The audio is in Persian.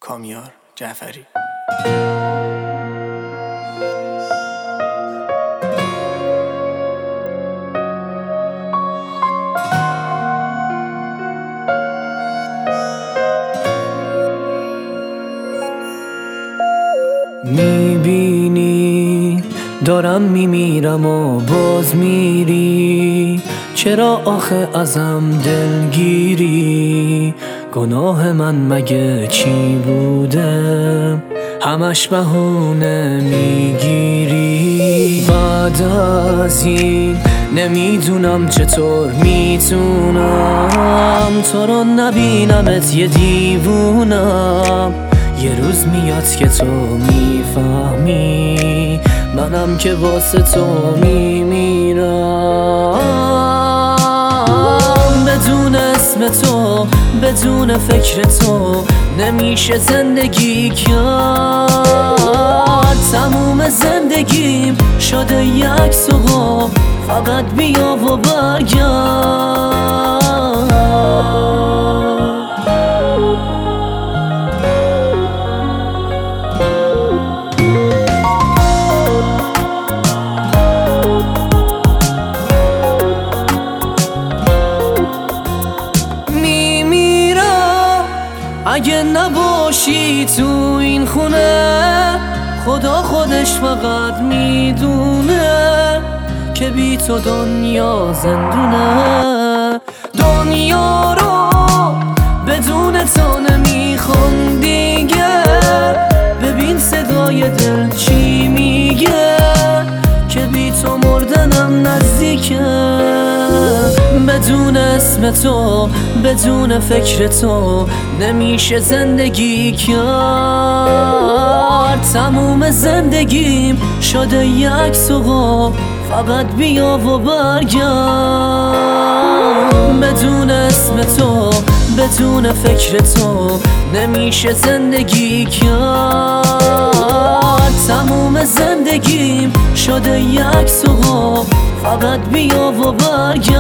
کامیار جعفری. میبینی دارم میمیرم و باز میری، چرا آخه ازم دلگیری؟ گناه من مگه چی بوده؟ همش بهونه میگیری. بعد از این نمیدونم چطور میتونم تو رو نبینمت، یه دیوونم. یه روز میاد که تو میفهمی منم که واسه تو میمیرم. بدون اسم تو، بدون فکر تو نمیشه زندگی کرد. تموم زندگیم شده یک سوغا، فقط بیا و برگرد. اگه نباشی تو این خونه، خدا خودش فقط میدونه که بی تو دنیا زندونه. دنیا رو بدون تو نمیخوام دیگه، ببین صدای دل چی میگه که بی تو مردنم نزدیکه. بدون اسم تو، بدون فکر تو نمیشه زندگی کرد. تموم زندگیم شده یک سوغا، فقط بیا و برگرد. بدون اسم تو، بدون فکر تو نمیشه زندگی کرد. تموم زندگیم شده یک سوغا، فقط بیا و برگرد.